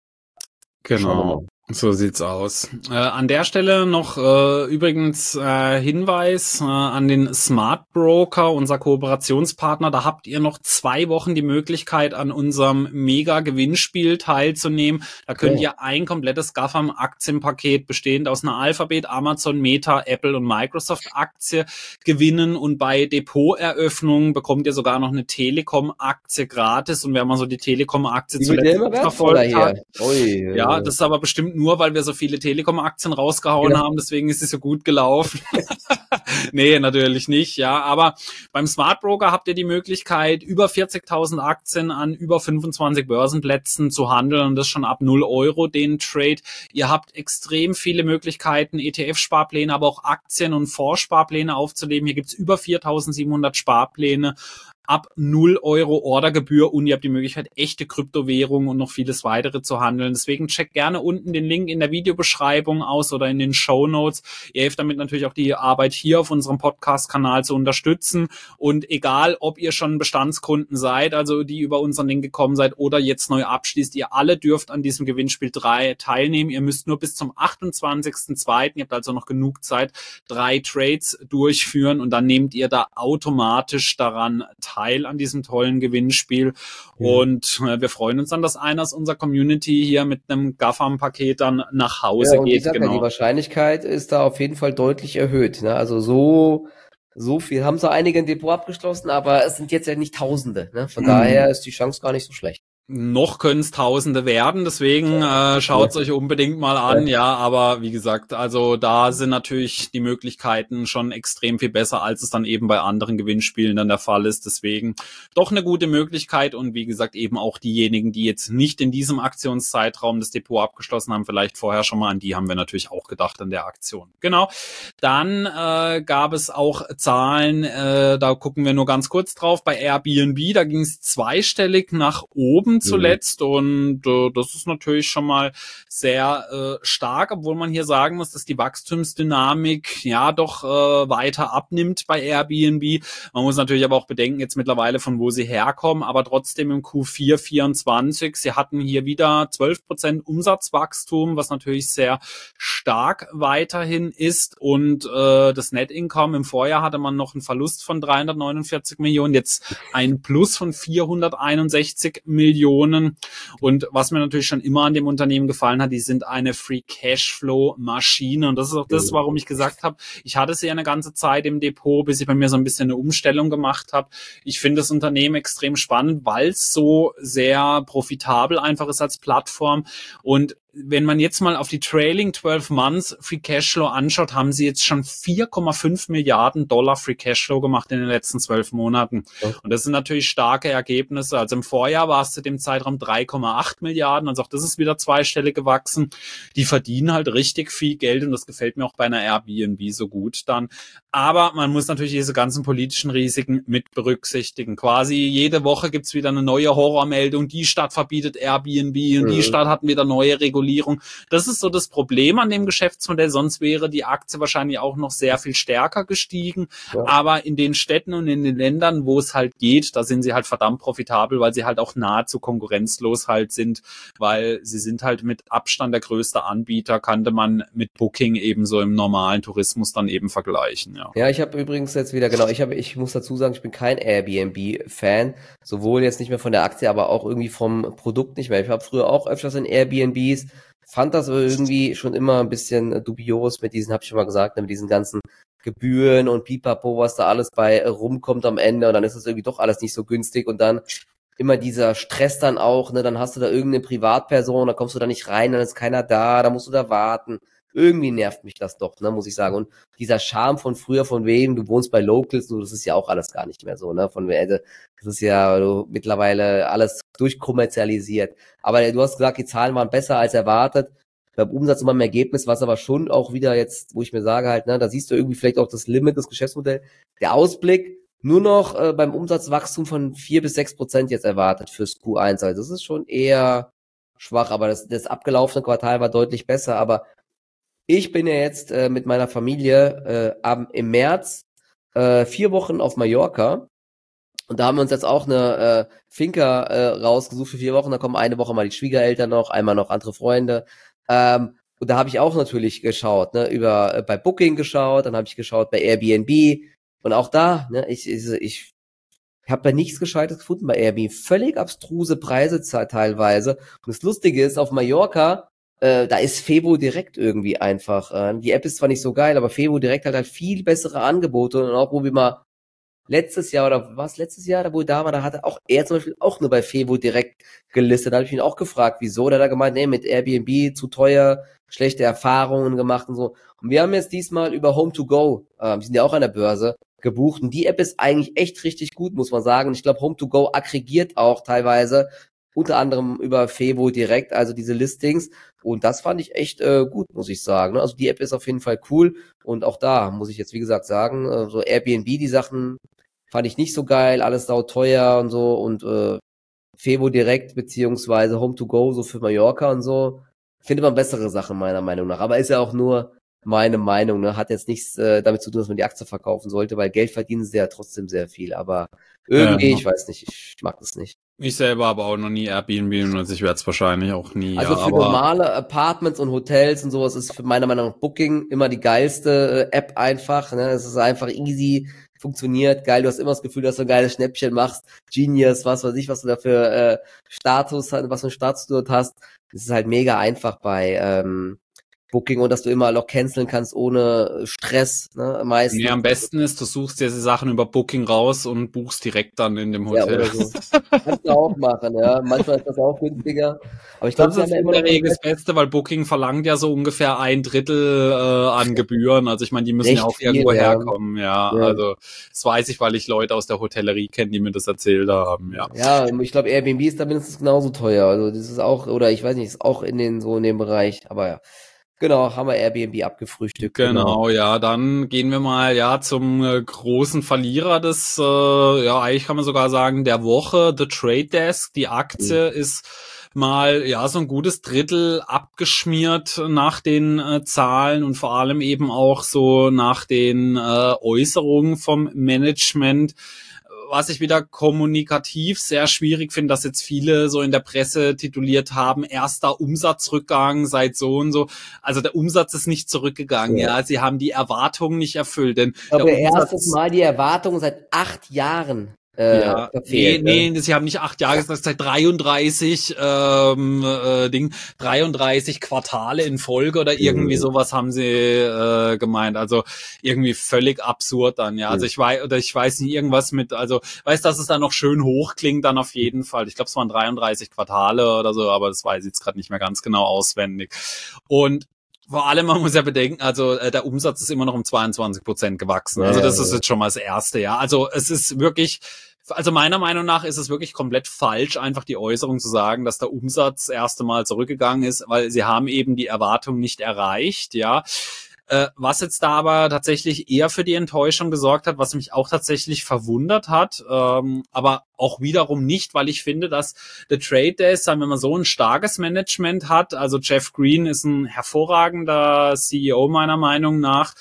schauen wir genau, mal. so sieht's aus. Äh, an der Stelle noch äh, übrigens äh, Hinweis äh, an den Smart Broker, unser Kooperationspartner. Da habt ihr noch zwei Wochen die Möglichkeit, an unserem Mega-Gewinnspiel teilzunehmen. Da könnt Okay. ihr ein komplettes GAFAM-Aktienpaket bestehend aus einer Alphabet, Amazon, Meta, Apple und Microsoft-Aktie gewinnen, und bei Depoteröffnung bekommt ihr sogar noch eine Telekom-Aktie gratis. Und wer mal so die Telekom-Aktie Die wird ja zuletzt immer wertvoller verfolgt hat, hier. Ui, ja, äh, das ist aber bestimmt nur, weil wir so viele Telekom-Aktien rausgehauen genau. haben, deswegen ist sie so gut gelaufen. Nee, natürlich nicht, ja, aber beim Smart Broker habt ihr die Möglichkeit, über vierzigtausend Aktien an über fünfundzwanzig Börsenplätzen zu handeln, und das schon ab null Euro den Trade. Ihr habt extrem viele Möglichkeiten, E T F-Sparpläne, aber auch Aktien- und Fondssparpläne aufzulegen. Hier gibt's über viertausendsiebenhundert Sparpläne ab null Euro Ordergebühr, und ihr habt die Möglichkeit, echte Kryptowährungen und noch vieles weitere zu handeln. Deswegen checkt gerne unten den Link in der Videobeschreibung aus oder in den Shownotes. Ihr helft damit natürlich auch die Arbeit hier auf unserem Podcast-Kanal zu unterstützen, und egal, ob ihr schon Bestandskunden seid, also die über unseren Link gekommen seid oder jetzt neu abschließt, ihr alle dürft an diesem Gewinnspiel drei teilnehmen. Ihr müsst nur bis zum achtundzwanzigsten zweiten, ihr habt also noch genug Zeit, drei Trades durchführen, und dann nehmt ihr da automatisch daran teil. Teil an diesem tollen Gewinnspiel. Mhm. Und äh, wir freuen uns dann, dass einer aus unserer Community hier mit einem GAFAM-Paket dann nach Hause Ja, und ich geht. sag ja, die Genau. Wahrscheinlichkeit ist da auf jeden Fall deutlich erhöht. Ne? Also so, so viel haben so einige ein Depot abgeschlossen, aber es sind jetzt ja nicht Tausende. Ne? Von daher ist die Chance gar nicht so schlecht. Noch können es Tausende werden, deswegen äh, schaut es euch unbedingt mal an, ja, aber wie gesagt, also da sind natürlich die Möglichkeiten schon extrem viel besser, als es dann eben bei anderen Gewinnspielen dann der Fall ist, deswegen doch eine gute Möglichkeit, und wie gesagt eben auch diejenigen, die jetzt nicht in diesem Aktionszeitraum das Depot abgeschlossen haben, vielleicht vorher schon mal, an die haben wir natürlich auch gedacht an der Aktion. Genau, dann äh, gab es auch Zahlen, äh, da gucken wir nur ganz kurz drauf, bei Airbnb, da ging es zweistellig nach oben. gestiegen zuletzt mhm. und äh, das ist natürlich schon mal sehr äh, stark, obwohl man hier sagen muss, dass die Wachstumsdynamik ja doch äh, weiter abnimmt bei Airbnb. Man muss natürlich aber auch bedenken jetzt mittlerweile, von wo sie herkommen, aber trotzdem im Q vier vierundzwanzig, sie hatten hier wieder zwölf Prozent Umsatzwachstum, was natürlich sehr stark weiterhin ist und äh, das Net Income im Vorjahr hatte man noch einen Verlust von dreihundertneunundvierzig Millionen, jetzt ein Plus von vierhunderteinundsechzig Millionen und was mir natürlich schon immer an dem Unternehmen gefallen hat, die sind eine Free Cashflow Maschine und das ist auch das, warum ich gesagt habe, ich hatte sie eine ganze Zeit im Depot, bis ich bei mir so ein bisschen eine Umstellung gemacht habe. Ich finde das Unternehmen extrem spannend, weil es so sehr profitabel einfach ist als Plattform und wenn man jetzt mal auf die Trailing zwölf Months Free Cashflow anschaut, haben sie jetzt schon vier Komma fünf Milliarden Dollar Free Cashflow gemacht in den letzten zwölf Monaten. Okay. Und das sind natürlich starke Ergebnisse. Also im Vorjahr war es zu dem Zeitraum drei Komma acht Milliarden. Also auch das ist wieder zweistellig gewachsen. Die verdienen halt richtig viel Geld und das gefällt mir auch bei einer Airbnb so gut dann. Aber man muss natürlich diese ganzen politischen Risiken mit berücksichtigen. Quasi jede Woche gibt's wieder eine neue Horrormeldung. Die Stadt verbietet Airbnb und mhm. die Stadt hat wieder neue Regulierungen. Das ist so das Problem an dem Geschäftsmodell, sonst wäre die Aktie wahrscheinlich auch noch sehr viel stärker gestiegen, ja. Aber in den Städten und in den Ländern, wo es halt geht, da sind sie halt verdammt profitabel, weil sie halt auch nahezu konkurrenzlos halt sind, weil sie sind halt mit Abstand der größte Anbieter, kannte man mit Booking ebenso im normalen Tourismus dann eben vergleichen. Ja, ja ich habe übrigens jetzt wieder, genau, ich habe, ich muss dazu sagen, ich bin kein Airbnb-Fan, sowohl jetzt nicht mehr von der Aktie, aber auch irgendwie vom Produkt nicht mehr. Ich habe früher auch öfters in Airbnbs, fand das irgendwie schon immer ein bisschen dubios mit diesen, hab ich schon mal gesagt, mit diesen ganzen Gebühren und Pipapo, was da alles bei rumkommt am Ende und dann ist es irgendwie doch alles nicht so günstig und dann immer dieser Stress dann auch, ne, dann hast du da irgendeine Privatperson, da kommst du da nicht rein, dann ist keiner da, da musst du da warten. Irgendwie nervt mich das doch, ne, muss ich sagen. Und dieser Charme von früher, von wem, du wohnst bei Locals, so, das ist ja auch alles gar nicht mehr so, ne, von also, das ist ja du, mittlerweile alles durchkommerzialisiert. Aber du hast gesagt, die Zahlen waren besser als erwartet. Beim Umsatz und beim Ergebnis war es aber schon auch wieder jetzt, wo ich mir sage halt, ne, da siehst du irgendwie vielleicht auch das Limit des Geschäftsmodells. Der Ausblick nur noch äh, beim Umsatzwachstum von vier bis sechs Prozent jetzt erwartet fürs Q eins. Also das ist schon eher schwach, aber das, das abgelaufene Quartal war deutlich besser, aber ich bin ja jetzt äh, mit meiner Familie äh, am, im März äh, vier Wochen auf Mallorca und da haben wir uns jetzt auch eine äh, Finca äh, rausgesucht für vier Wochen. Da kommen eine Woche mal die Schwiegereltern noch, einmal noch andere Freunde. Ähm, und da habe ich auch natürlich geschaut, ne, über äh, bei Booking geschaut, dann habe ich geschaut bei Airbnb und auch da, ne, ich ich, ich habe da nichts Gescheites gefunden bei Airbnb. Völlig abstruse Preise teilweise. Und das Lustige ist, auf Mallorca Äh, da ist Febo Direkt irgendwie einfach. Äh, die App ist zwar nicht so geil, aber Febo Direkt hat halt viel bessere Angebote und auch wo wir mal letztes Jahr oder was letztes Jahr, da wo ich da war, da hat er auch er zum Beispiel auch nur bei Febo Direkt gelistet. Da habe ich ihn auch gefragt, wieso. Da hat er gemeint, nee, mit Airbnb zu teuer, schlechte Erfahrungen gemacht und so. Und wir haben jetzt diesmal über Home to Go, äh, die sind ja auch an der Börse, gebucht und die App ist eigentlich echt richtig gut, muss man sagen. Und ich glaube, Home to Go aggregiert auch teilweise unter anderem über Febo Direkt, also diese Listings. Und das fand ich echt äh, gut, muss ich sagen. Also die App ist auf jeden Fall cool. Und auch da muss ich jetzt, wie gesagt, sagen, äh, so Airbnb, die Sachen fand ich nicht so geil, alles sauteuer und so. Und äh, Febo Direkt beziehungsweise Home to Go, so für Mallorca und so, findet man bessere Sachen meiner Meinung nach. Aber ist ja auch nur meine Meinung, ne? Hat jetzt nichts äh, damit zu tun, dass man die Aktie verkaufen sollte, weil Geld verdienen sie ja trotzdem sehr viel. Aber irgendwie, ähm. ich weiß nicht, ich mag das nicht. Ich selber habe auch noch nie Airbnb und ich werde es wahrscheinlich auch nie. Also ja, für aber normale Apartments und Hotels und sowas ist für meiner Meinung nach Booking immer die geilste äh, App einfach. Ne? Es ist einfach easy, funktioniert, geil. Du hast immer das Gefühl, dass du ein geiles Schnäppchen machst. Genius, was weiß ich, was du da für äh, Status, was für einen Status du dort hast. Es ist halt mega einfach bei ähm, Booking und dass du immer noch canceln kannst ohne Stress, ne, meistens. Nee, am besten ist, du suchst dir die Sachen über Booking raus und buchst direkt dann in dem Hotel. Ja, oder so. Kannst du auch machen, ja. Manchmal ist das auch günstiger. Aber ich glaube, das ist ja in der Regel das Beste, weil Booking verlangt ja so ungefähr ein Drittel äh, an Gebühren. Also ich meine, die müssen Recht ja auch irgendwo viel, herkommen, ja. ja. Also das weiß ich, weil ich Leute aus der Hotellerie kenne, die mir das erzählt haben, ja. Ja, ich glaube, Airbnb ist da mindestens genauso teuer. Also das ist auch, oder ich weiß nicht, ist auch in den so in dem Bereich, aber ja. Genau, haben wir Airbnb abgefrühstückt. Genau, genau, ja, dann gehen wir mal ja zum äh, großen Verlierer des, äh, ja, eigentlich kann man sogar sagen, der Woche, The Trade Desk. Die Aktie mhm. ist mal ja so ein gutes Drittel abgeschmiert nach den äh, Zahlen und vor allem eben auch so nach den äh, Äußerungen vom Management. Was ich wieder kommunikativ sehr schwierig finde, dass jetzt viele so in der Presse tituliert haben, erster Umsatzrückgang seit so und so. Also der Umsatz ist nicht zurückgegangen, ja. ja. Sie haben die Erwartungen nicht erfüllt. Denn aber der Umsatz, erstes Mal die Erwartungen seit acht Jahren. Äh, ja, verfehlt, nee, nee, sie haben nicht acht Jahre, das seit dreiunddreißig ähm, äh, Ding, dreiunddreißig Quartale in Folge oder irgendwie mhm. sowas haben sie äh, gemeint. Also irgendwie völlig absurd dann, ja. Mhm. Also ich weiß oder ich weiß nicht irgendwas mit, also weiß, dass es dann noch schön hoch klingt dann auf jeden Fall. Ich glaube, es waren dreiunddreißig Quartale oder so, aber das weiß ich jetzt gerade nicht mehr ganz genau auswendig. Und vor allem, man muss ja bedenken, also äh, der Umsatz ist immer noch um zweiundzwanzig Prozent gewachsen. Also das ist jetzt schon mal das Erste, ja. Also es ist wirklich, also meiner Meinung nach ist es wirklich komplett falsch, einfach die Äußerung zu sagen, dass der Umsatz das erste Mal zurückgegangen ist, weil sie haben eben die Erwartung nicht erreicht, ja. Äh, was jetzt da aber tatsächlich eher für die Enttäuschung gesorgt hat, was mich auch tatsächlich verwundert hat, ähm, aber auch wiederum nicht, weil ich finde, dass The Trade Desk, sagen wir mal so, ein starkes Management hat. Also Jeff Green ist ein hervorragender C E O meiner Meinung nach,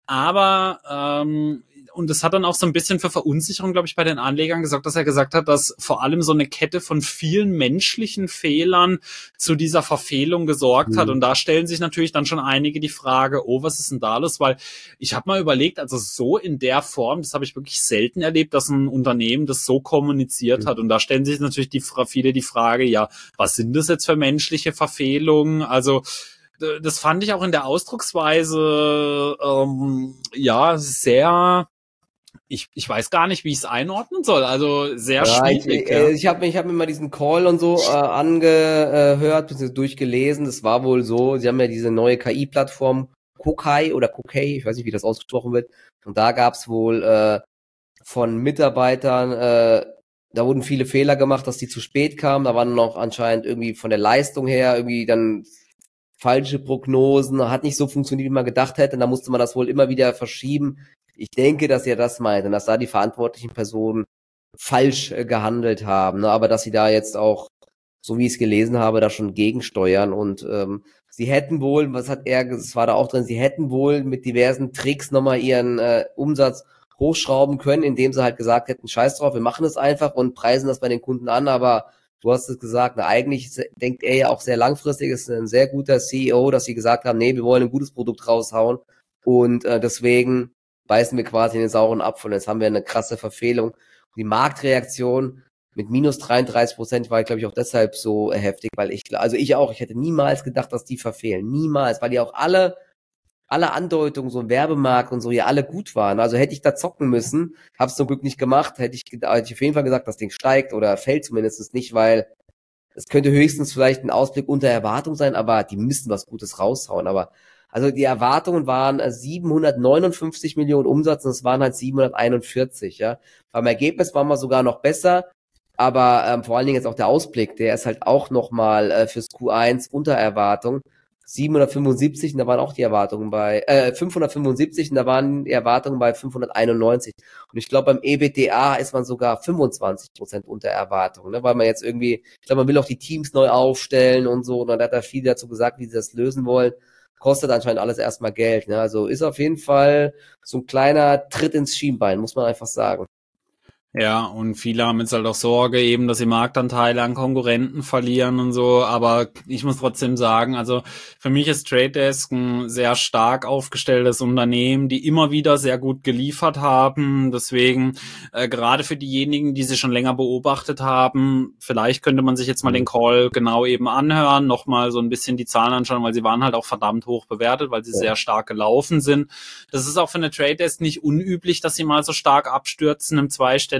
aber ähm, und das hat dann auch so ein bisschen für Verunsicherung, glaube ich, bei den Anlegern gesorgt, dass er gesagt hat, dass vor allem so eine Kette von vielen menschlichen Fehlern zu dieser Verfehlung gesorgt mhm. hat. Und da stellen sich natürlich dann schon einige die Frage, oh, was ist denn da los? Weil ich habe mal überlegt, also so in der Form, das habe ich wirklich selten erlebt, dass ein Unternehmen das so kommuniziert mhm. hat. Und da stellen sich natürlich die viele die Frage, ja, was sind das jetzt für menschliche Verfehlungen? Also das fand ich auch in der Ausdrucksweise ähm, ja sehr... Ich, ich weiß gar nicht, wie ich es einordnen soll. Also sehr ja, schwierig. Ich, ja. ich habe ich hab mir mal diesen Call und so äh, angehört, bzw. durchgelesen. Das war wohl so, sie haben ja diese neue K I-Plattform Kokai oder Kokai, ich weiß nicht, wie das ausgesprochen wird. Und da gab's wohl äh, von Mitarbeitern, äh, da wurden viele Fehler gemacht, dass die zu spät kamen. Da waren noch anscheinend irgendwie von der Leistung her irgendwie dann falsche Prognosen, hat nicht so funktioniert, wie man gedacht hätte. Und da musste man das wohl immer wieder verschieben. Ich denke, dass er das meint und dass da die verantwortlichen Personen falsch äh, gehandelt haben, ne? Aber dass sie da jetzt auch, so wie ich es gelesen habe, da schon gegensteuern und ähm, sie hätten wohl, was hat er, es war da auch drin, sie hätten wohl mit diversen Tricks nochmal ihren äh, Umsatz hochschrauben können, indem sie halt gesagt hätten, scheiß drauf, wir machen es einfach und preisen das bei den Kunden an, aber du hast es gesagt, na, eigentlich denkt er ja auch sehr langfristig, ist ein sehr guter C E O, dass sie gesagt haben, nee, wir wollen ein gutes Produkt raushauen und äh, deswegen beißen wir quasi in den sauren Apfel. Jetzt haben wir eine krasse Verfehlung. Die Marktreaktion mit minus dreiunddreißig Prozent war, glaube ich, auch deshalb so heftig, weil ich, also ich auch, ich hätte niemals gedacht, dass die verfehlen. Niemals, weil die auch alle, alle Andeutungen, so im Werbemarkt und so, ja alle gut waren. Also hätte ich da zocken müssen, hab's zum Glück nicht gemacht, hätte ich, hätte ich auf jeden Fall gesagt, das Ding steigt oder fällt zumindest nicht, weil es könnte höchstens vielleicht ein Ausblick unter Erwartung sein, aber die müssten was Gutes raushauen. Aber also die Erwartungen waren siebenhundertneunundfünfzig Millionen Umsatz und es waren halt siebenhunderteinundvierzig, ja. Beim Ergebnis waren wir sogar noch besser, aber ähm, vor allen Dingen jetzt auch der Ausblick, der ist halt auch nochmal äh, fürs Q eins unter Erwartung. siebenhundertfünfundsiebzig und da waren auch die Erwartungen bei, äh, fünfhundertfünfundsiebzig und da waren die Erwartungen bei fünfhunderteinundneunzig. Und ich glaube, beim E B T A ist man sogar fünfundzwanzig Prozent unter Erwartung, ne, weil man jetzt irgendwie, ich glaube, man will auch die Teams neu aufstellen und so, und dann hat er viel dazu gesagt, wie sie das lösen wollen. Kostet anscheinend alles erstmal Geld, ne? Also ist auf jeden Fall so ein kleiner Tritt ins Schienbein, muss man einfach sagen. Ja, und viele haben jetzt halt auch Sorge eben, dass sie Marktanteile an Konkurrenten verlieren und so, aber ich muss trotzdem sagen, also für mich ist Trade Desk ein sehr stark aufgestelltes Unternehmen, die immer wieder sehr gut geliefert haben, deswegen äh, gerade für diejenigen, die sie schon länger beobachtet haben, vielleicht könnte man sich jetzt mal den Call genau eben anhören, nochmal so ein bisschen die Zahlen anschauen, weil sie waren halt auch verdammt hoch bewertet, weil sie ja. sehr stark gelaufen sind. Das ist auch für eine Trade Desk nicht unüblich, dass sie mal so stark abstürzen im zweistelligen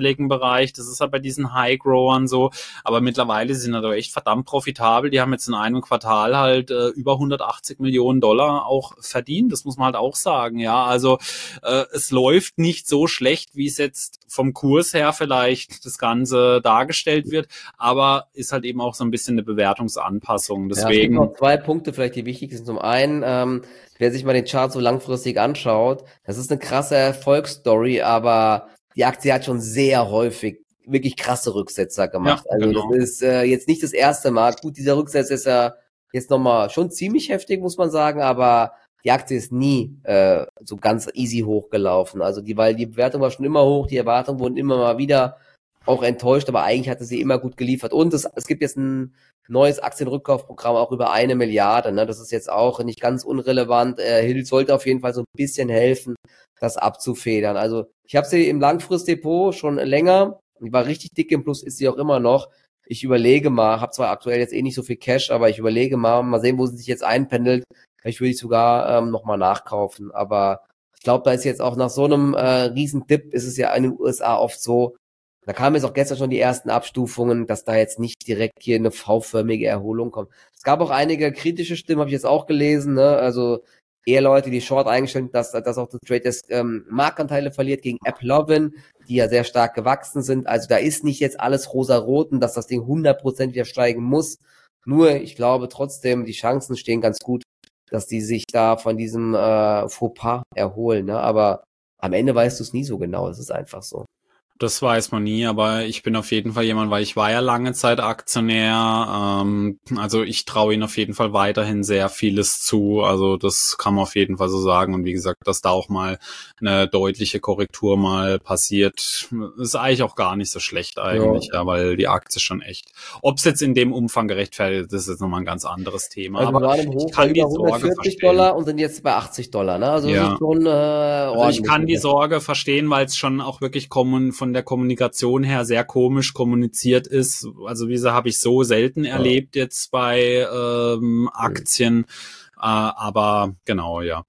sechsstelligen Bereich. Das ist halt bei diesen High-Growern so. Aber mittlerweile sind die echt verdammt profitabel. Die haben jetzt in einem Quartal halt äh, über hundertachtzig Millionen Dollar auch verdient. Das muss man halt auch sagen. Ja, also äh, es läuft nicht so schlecht, wie es jetzt vom Kurs her vielleicht das Ganze dargestellt wird. Aber ist halt eben auch so ein bisschen eine Bewertungsanpassung. Deswegen. Ja, es gibt noch zwei Punkte, vielleicht die wichtig sind. Zum einen, ähm, wer sich mal den Chart so langfristig anschaut, das ist eine krasse Erfolgsstory, aber die Aktie hat schon sehr häufig wirklich krasse Rücksetzer gemacht. Ja, also genau. das ist äh, jetzt nicht das erste Mal. Gut, dieser Rücksetzer ist ja jetzt nochmal schon ziemlich heftig, muss man sagen, aber die Aktie ist nie äh, so ganz easy hochgelaufen. Also die, weil die Bewertung war schon immer hoch, die Erwartungen wurden immer mal wieder auch enttäuscht, aber eigentlich hatte sie immer gut geliefert. Und es, es gibt jetzt ein neues Aktienrückkaufprogramm auch über eine Milliarde. Ne? Das ist jetzt auch nicht ganz unrelevant. Äh, Hill sollte auf jeden Fall so ein bisschen helfen, das abzufedern. Also ich habe sie im Langfristdepot schon länger. Die war richtig dick im Plus, ist sie auch immer noch. Ich überlege mal, habe zwar aktuell jetzt eh nicht so viel Cash, aber ich überlege mal, mal sehen, wo sie sich jetzt einpendelt. Vielleicht würde ich sogar ähm, nochmal nachkaufen. Aber ich glaube, da ist jetzt auch nach so einem äh, riesen Dip, ist es ja in den U S A oft so, da kamen jetzt auch gestern schon die ersten Abstufungen, dass da jetzt nicht direkt hier eine V-förmige Erholung kommt. Es gab auch einige kritische Stimmen, habe ich jetzt auch gelesen, ne? Also eher Leute, die Short eingestellt, dass, dass auch das Trade Desk ähm, Marktanteile verliert gegen AppLovin, die ja sehr stark gewachsen sind. Also da ist nicht jetzt alles rosa-rot und dass das Ding hundert Prozent wieder steigen muss. Nur, ich glaube trotzdem, die Chancen stehen ganz gut, dass die sich da von diesem äh, Fauxpas erholen. Ne? Aber am Ende weißt du es nie so genau. Es ist einfach so. Das weiß man nie, aber ich bin auf jeden Fall jemand, weil ich war ja lange Zeit Aktionär, ähm, also ich traue ihnen auf jeden Fall weiterhin sehr vieles zu, also das kann man auf jeden Fall so sagen und wie gesagt, dass da auch mal eine deutliche Korrektur mal passiert, ist eigentlich auch gar nicht so schlecht eigentlich, ja, ja weil die Aktie schon echt, ob es jetzt in dem Umfang gerechtfertigt ist, ist jetzt nochmal ein ganz anderes Thema, also aber wir waren im Hoch ich kann bei die über Sorge hundertvierzig verstehen. Dollar und sind jetzt bei achtzig Dollar, ne? Also ja. das ist schon äh, also ich kann die Sorge verstehen, weil es schon auch wirklich kommen von der Kommunikation her sehr komisch kommuniziert ist. Also diese habe ich so selten ja. erlebt jetzt bei ähm, Aktien. Äh, aber genau, ja.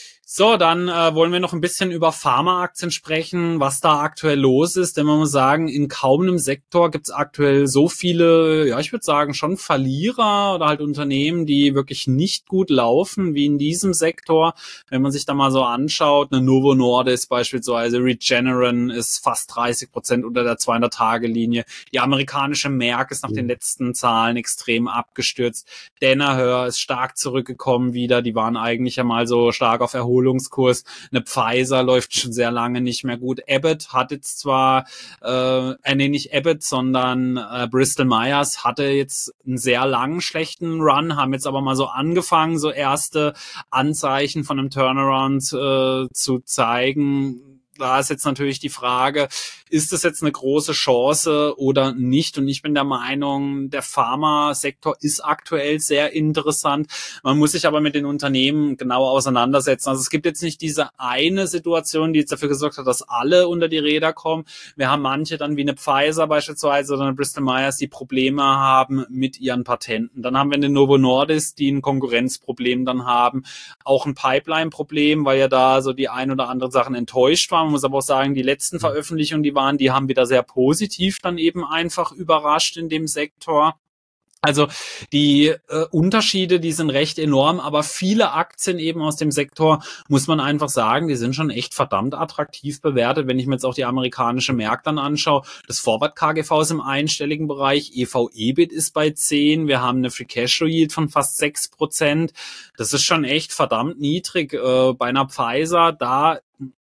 So, dann äh, wollen wir noch ein bisschen über Pharmaaktien sprechen, was da aktuell los ist. Denn man muss sagen, in kaum einem Sektor gibt es aktuell so viele, ja, ich würde sagen, schon Verlierer oder halt Unternehmen, die wirklich nicht gut laufen, wie in diesem Sektor. Wenn man sich da mal so anschaut, eine Novo Nordisk beispielsweise, Regeneron ist fast dreißig Prozent unter der zweihundert-Tage-Linie. Die amerikanische Merck ist nach den letzten Zahlen extrem abgestürzt. Danaher ist stark zurückgekommen wieder. Die waren eigentlich ja mal so stark auf Erholung. Erholungskurs. Eine Pfizer läuft schon sehr lange nicht mehr gut. Abbott hat jetzt zwar, äh, äh nee, nicht Abbott, sondern äh, Bristol Myers hatte jetzt einen sehr langen schlechten Run, haben jetzt aber mal so angefangen, so erste Anzeichen von einem Turnaround äh, zu zeigen. Da ist jetzt natürlich die Frage, ist das jetzt eine große Chance oder nicht? Und ich bin der Meinung, der Pharmasektor ist aktuell sehr interessant. Man muss sich aber mit den Unternehmen genau auseinandersetzen. Also es gibt jetzt nicht diese eine Situation, die jetzt dafür gesorgt hat, dass alle unter die Räder kommen. Wir haben manche dann wie eine Pfizer beispielsweise oder eine Bristol Myers, die Probleme haben mit ihren Patenten. Dann haben wir eine Novo Nordisk, die ein Konkurrenzproblem dann haben. Auch ein Pipeline-Problem, weil ja da so die ein oder anderen Sachen enttäuscht waren. Man muss aber auch sagen, die letzten Veröffentlichungen, die waren, die haben wieder sehr positiv dann eben einfach überrascht in dem Sektor. Also die äh, Unterschiede, die sind recht enorm, aber viele Aktien eben aus dem Sektor, muss man einfach sagen, die sind schon echt verdammt attraktiv bewertet. Wenn ich mir jetzt auch die amerikanische Merck dann anschaue, das Forward-K G V ist im einstelligen Bereich, E V/EBIT ist bei zehn, wir haben eine Free Cashflow Yield von fast sechs Prozent. Das ist schon echt verdammt niedrig. Äh, bei einer Pfizer, da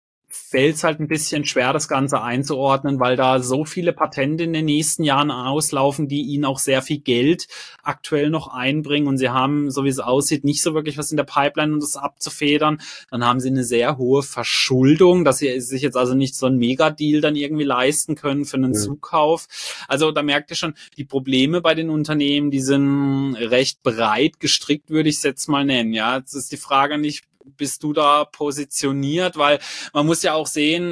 fällt es halt ein bisschen schwer, das Ganze einzuordnen, weil da so viele Patente in den nächsten Jahren auslaufen, die ihnen auch sehr viel Geld aktuell noch einbringen und sie haben, so wie es aussieht, nicht so wirklich was in der Pipeline, um das abzufedern. Dann haben sie eine sehr hohe Verschuldung, dass sie sich jetzt also nicht so einen Megadeal dann irgendwie leisten können für einen ja. Zukauf. Also da merkt ihr schon, die Probleme bei den Unternehmen, die sind recht breit gestrickt, würde ich es jetzt mal nennen. Ja, jetzt ist die Frage nicht, bist du da positioniert, weil man muss ja auch sehen,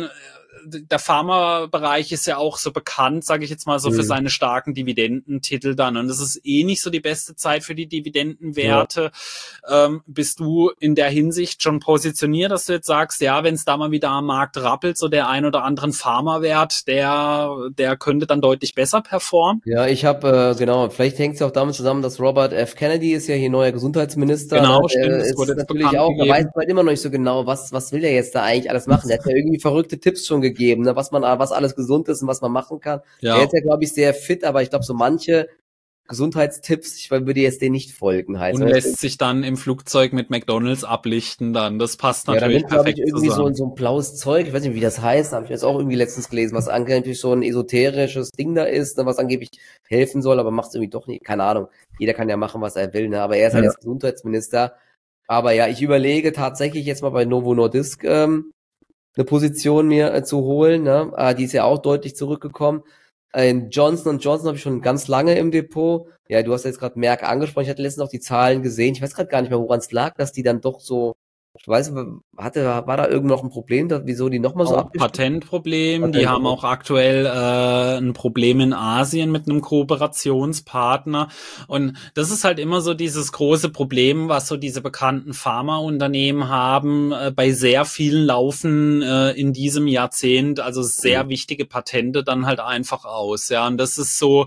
der Pharmabereich ist ja auch so bekannt, sage ich jetzt mal so, mhm. für seine starken Dividendentitel dann. Und es ist eh nicht so die beste Zeit für die Dividendenwerte. Ja. Ähm, bist du in der Hinsicht schon positioniert, dass du jetzt sagst, ja, wenn es da mal wieder am Markt rappelt, so der ein oder anderen Pharmawert, der, der könnte dann deutlich besser performen? Ja, ich habe, äh, genau, vielleicht hängt es auch damit zusammen, dass Robert F. Kennedy ist ja hier neuer Gesundheitsminister. Genau, ne? stimmt. Der ist natürlich auch, er weiß halt immer noch nicht so genau, was was will der jetzt da eigentlich alles machen. Der hat ja irgendwie verrückte Tipps schon gegeben, ne? was man, was alles gesund ist und was man machen kann. Ja. Der ist ja, glaube ich, sehr fit, aber ich glaube, so manche Gesundheitstipps, ich würde jetzt denen nicht folgen. Halt. Und lässt sich dann im Flugzeug mit McDonald's ablichten dann. Das passt natürlich ja, da perfekt ich, irgendwie zusammen. So, so ein blaues Zeug, ich weiß nicht, wie das heißt, habe ich jetzt auch irgendwie letztens gelesen, was angeblich so ein esoterisches Ding da ist, was angeblich helfen soll, aber macht es irgendwie doch nicht, keine Ahnung. Jeder kann ja machen, was er will, ne? Aber er ist halt ja. jetzt Gesundheitsminister. Aber ja, ich überlege tatsächlich jetzt mal bei Novo Nordisk ähm, eine Position mir äh, zu holen, ne? Äh, die ist ja auch deutlich zurückgekommen. In Johnson und Johnson habe ich schon ganz lange im Depot. Ja, du hast jetzt gerade Merck angesprochen. Ich hatte letztens auch die Zahlen gesehen. Ich weiß gerade gar nicht mehr, woran es lag, dass die dann doch so, ich weiß, hatte, war da irgend noch ein Problem, dass, wieso die nochmal so abgeschlossen? Patentproblem. Patent. Die haben auch aktuell äh, ein Problem in Asien mit einem Kooperationspartner. Und das ist halt immer so dieses große Problem, was so diese bekannten Pharmaunternehmen haben. Äh, bei sehr vielen laufen äh, in diesem Jahrzehnt also sehr mhm. wichtige Patente dann halt einfach aus. Ja, und das ist so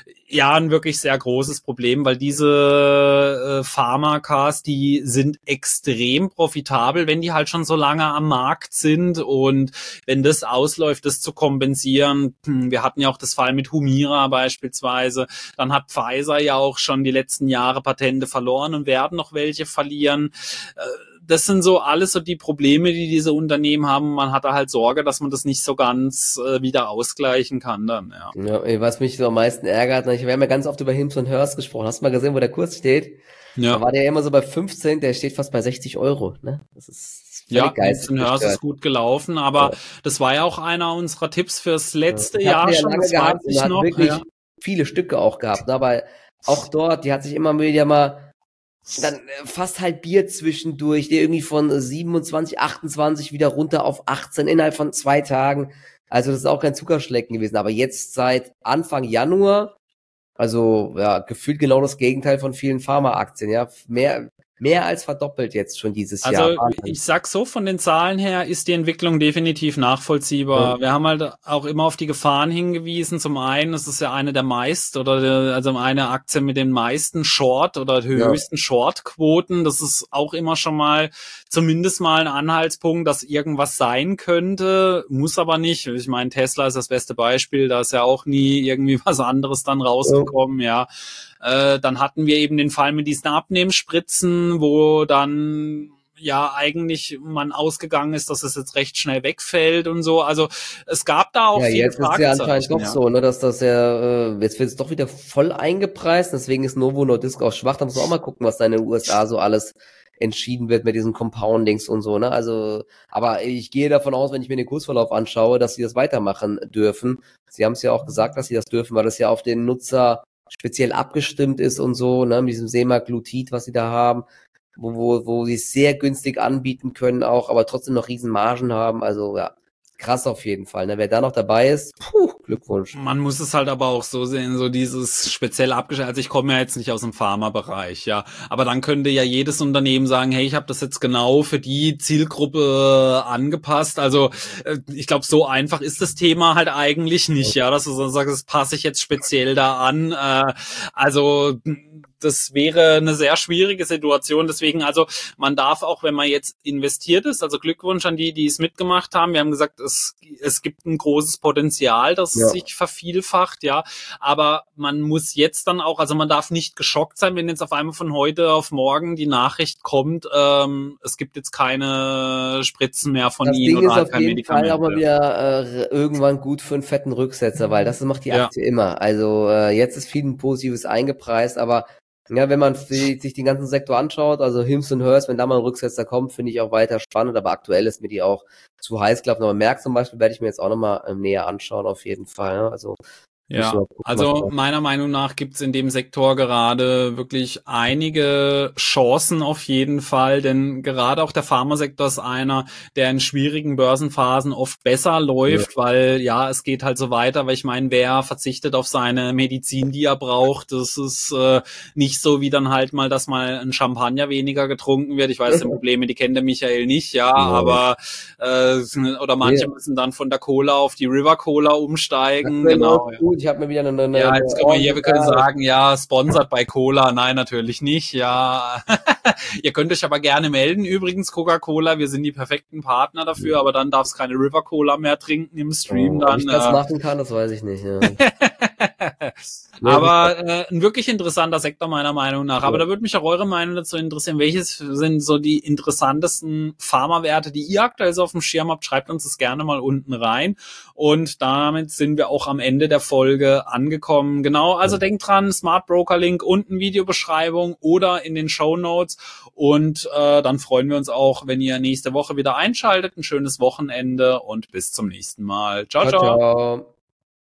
ja ein wirklich sehr großes Problem, weil diese äh, Pharmakas, die sind extrem profitabel, wenn die halt schon so lange am Markt sind, und wenn das ausläuft, das zu kompensieren. Wir hatten ja auch das Fall mit Humira beispielsweise, dann hat Pfizer ja auch schon die letzten Jahre Patente verloren und werden noch welche verlieren. Das sind so alles so die Probleme, die diese Unternehmen haben. Man hat da halt Sorge, dass man das nicht so ganz äh, wieder ausgleichen kann dann, ja. Ja, was mich so am meisten ärgert, ich habe ja ganz oft über Hims und Hers gesprochen. Hast du mal gesehen, wo der Kurs steht? Ja. Da war der ja immer so bei fünfzehn, der steht fast bei sechzig Euro, ne? Das ist ja, Hims und Hers ist gut gelaufen, aber ja. das war ja auch einer unserer Tipps fürs letzte ja. Jahr schon, das weiß ich noch. Wirklich ja. viele Stücke auch gehabt, ne? Aber auch dort, die hat sich immer wieder mal dann fast halbiert zwischendurch, der irgendwie von siebenundzwanzig, achtundzwanzig wieder runter auf achtzehn innerhalb von zwei Tagen. Also das ist auch kein Zuckerschlecken gewesen. Aber jetzt seit Anfang Januar, also ja, gefühlt genau das Gegenteil von vielen Pharmaaktien, ja, mehr mehr als verdoppelt jetzt schon dieses also, Jahr. Also ich sag so, von den Zahlen her ist die Entwicklung definitiv nachvollziehbar. Ja. Wir haben halt auch immer auf die Gefahren hingewiesen. Zum einen, es ist ja eine der meist oder der, also eine Aktie mit den meisten Short oder höchsten ja. Short-Quoten. Das ist auch immer schon mal zumindest mal ein Anhaltspunkt, dass irgendwas sein könnte, muss aber nicht. Ich meine, Tesla ist das beste Beispiel, da ist ja auch nie irgendwie was anderes dann rausgekommen, ja. ja. Äh, dann hatten wir eben den Fall mit diesen Abnehmspritzen, wo dann ja eigentlich man ausgegangen ist, dass es jetzt recht schnell wegfällt und so. Also es gab da auch ja, viele jetzt ist ja anscheinend doch ja. so, ne, dass das ja, äh, jetzt wird es doch wieder voll eingepreist, deswegen ist Novo Nordisk auch schwach. Da muss man auch mal gucken, was da in den U S A so alles entschieden wird mit diesen Compoundings und so, ne, also, aber ich gehe davon aus, wenn ich mir den Kursverlauf anschaue, dass sie das weitermachen dürfen. Sie haben es ja auch gesagt, dass sie das dürfen, weil das ja auf den Nutzer speziell abgestimmt ist und so, ne, mit diesem Semaglutid, was sie da haben, wo, wo, wo sie es sehr günstig anbieten können auch, aber trotzdem noch riesen Margen haben, also, ja, krass auf jeden Fall, ne, wer da noch dabei ist, puh, Glückwunsch. Man muss es halt aber auch so sehen, so dieses speziell abgestellt, also ich komme ja jetzt nicht aus dem Pharmabereich, ja, aber dann könnte ja jedes Unternehmen sagen, hey, ich habe das jetzt genau für die Zielgruppe angepasst, also ich glaube, so einfach ist das Thema halt eigentlich nicht, ja, dass du so sagst, das passe ich jetzt speziell da an, äh, also das wäre eine sehr schwierige Situation, deswegen, also man darf auch, wenn man jetzt investiert ist, also Glückwunsch an die, die es mitgemacht haben, wir haben gesagt, es, es gibt ein großes Potenzial, das ja. sich vervielfacht, ja, aber man muss jetzt dann auch, also man darf nicht geschockt sein, wenn jetzt auf einmal von heute auf morgen die Nachricht kommt, ähm, es gibt jetzt keine Spritzen mehr von das ihnen Ding oder ist halt auf kein jeden Medikament. Fall auch mal wieder äh, irgendwann gut für einen fetten Rücksetzer, weil das macht die Aktie ja. immer, also äh, jetzt ist viel ein Positives eingepreist, aber ja, wenn man sich den ganzen Sektor anschaut, also Hims und Hers, wenn da mal ein Rücksetzer kommt, finde ich auch weiter spannend, aber aktuell ist mir die auch zu heiß gelaufen. Aber Merck zum Beispiel werde ich mir jetzt auch nochmal ähm, näher anschauen, auf jeden Fall. Ne? Also Ja, gucken, also meiner Meinung nach gibt's in dem Sektor gerade wirklich einige Chancen auf jeden Fall, denn gerade auch der Pharmasektor ist einer, der in schwierigen Börsenphasen oft besser läuft, ja. weil ja, es geht halt so weiter, weil ich meine, wer verzichtet auf seine Medizin, die er braucht, das ist äh, nicht so wie dann halt mal, dass mal ein Champagner weniger getrunken wird. Ich weiß, die Probleme, die kennt der Michael nicht, ja, ja. aber äh, oder manche ja. müssen dann von der Cola auf die River Cola umsteigen, genau. Gut. Ich habe mir wieder eine, eine Ja, jetzt können wir hier, wir können sagen, ja, sponsert bei Cola. Nein, natürlich nicht, ja. Ihr könnt euch aber gerne melden. Übrigens, Coca-Cola, wir sind die perfekten Partner dafür, aber dann darf es keine River Cola mehr trinken im Stream. Oh, dann. Ob ich das äh, machen kann, das weiß ich nicht, ja. Aber äh, ein wirklich interessanter Sektor meiner Meinung nach. Aber ja. da würde mich auch eure Meinung dazu interessieren. Welches sind so die interessantesten Pharmawerte, die ihr aktuell so auf dem Schirm habt? Schreibt uns das gerne mal unten rein. Und damit sind wir auch am Ende der Folge angekommen. Genau, also ja. denkt dran, Smart Broker Link unten Videobeschreibung oder in den Shownotes. Und äh, dann freuen wir uns auch, wenn ihr nächste Woche wieder einschaltet. Ein schönes Wochenende und bis zum nächsten Mal. Ciao, ciao. ciao. ciao.